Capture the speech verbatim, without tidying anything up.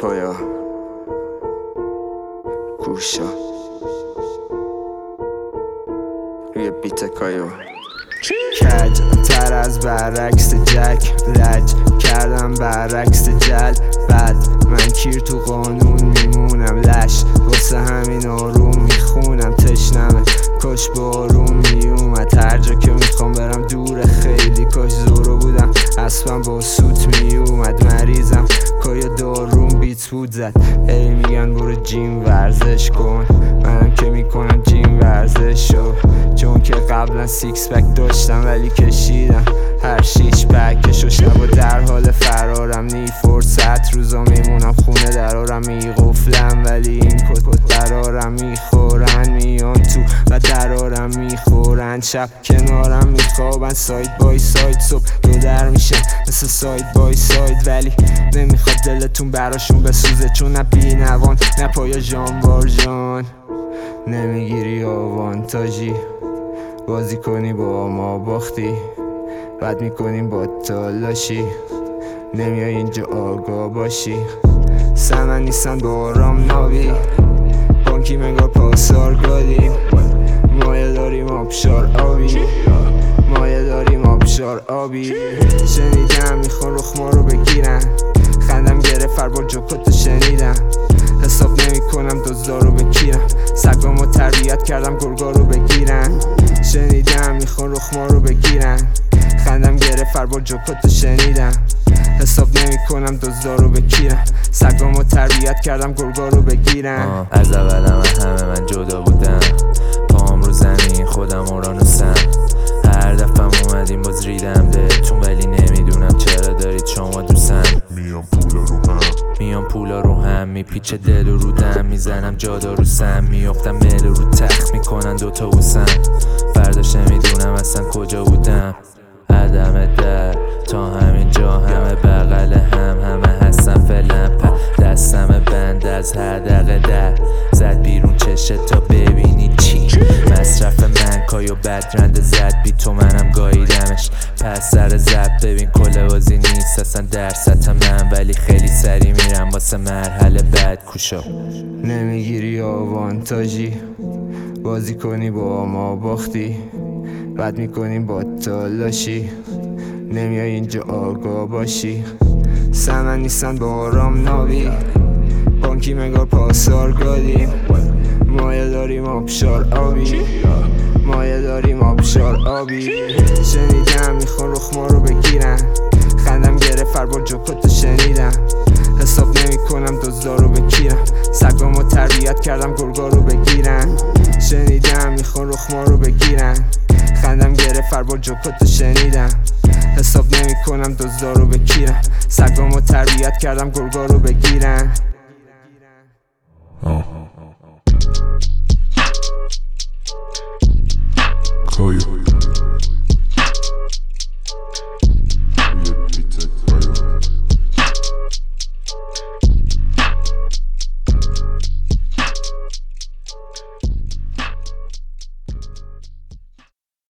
پایا گوشا روی بیت کایو کج تر از برعکس جک لج کردم برعکس جل بعد من کیر تو قانون میمونم لش واسه همین آروم میخونم تشنمه کاش با آروم میومد هر جا که میخوام برم دور خیلی کاش زورو بودم اسبم با سوت میومد مریضم کایا داروم بیت بود زد هی میگن برو جیم ورزش کن منم که میکنم جیم ورزش شو چون که قبلا سیکس پک داشتم ولی کشیدم هر شیش پکش و شبا در حال فرارم نی فرصت روزا میمونم خونه درارم میقفلم ولی این کت کت برارم میخورن میان تو و درارم میخورن شب کنارم میخوابن ساید بای ساید صبح دو در میشه مثل ساید بای ساید ولی نمیخواد دلتون براشون بسوزه چون نه بی نوان نه پایا جانوار جان نمیگیری آوانتاژی بازی کنی با ما باختی بعد میکنیم با تالاشی نمیای اینجا آگاه باشی سمن نیستن با آرام ناوی بانکی منگار پاسار گادیم مایه داریم آبشار آبی مایه داریم آبشار آبی شنیدم میخوان رخ ما رو بگیرن خندم گرفت هر بار جوکاتو شنیدم حساب نمی کنم دزدا رو بگیرم سگامو تربیت کردم گرگا رو بگیرن شنیدم میخوان رخ ما رو بگیرن خندم گرفت هر بار جوکاتو شنیدم حساب نمی کنم دزدا رو بگیرم سگامو تربیت کردم گرگا رو بگیرن از اولم همه من جدا بودم پام رو زمین خودم اورانوسم هر دفعه اومدیم باز ریدم بهتون ولی نمیدونم چرا دارید شما دوستم میام پولا رو هم میام پولا رو هم میپیچه دل و رو دم میزنم جادا رو سم میافتم مل رو تخت میکنن دوتا بوسم فرداش نمیدونم اصلا کجا بودم عدم در تا همین جا همه بغل هم همه هستن فعلا دستم بند از هر دقیقه در زد بیرون چشه تا ببینی چی مصرف من کایو بدرنده زد بی تو منم گاییدمش پس سر زد ببین کل بازی نیست اصلا در سطح من ولی خیلی سری میرم واسه مرحله بعد کوشا نمیگیری آوانتاژی بازی کنی با ما باختی بعد میکنیم با تالاشی نمیای اینجا آگاه باشی سمن نیستن با آرام ناوی بانکی منگار پاسار گادیم مایه داریم آبشار آبی مایه داریم آبشار آبی شنیدم میخوان رخ ما رو بگیرن خندم گرفت هر بار جوکاتو شنیدم حساب نمی کنم دزدا رو بگیرم سگامو تربیت کردم گرگا رو بگیرن شنیدم میخوان رخ ما رو بگیرن خندم گرفت هر بار جوکاتو شنیدم حساب نمی کنم دزدا رو بگیرم سگامو تربیت کردم گرگا رو بگیرن آه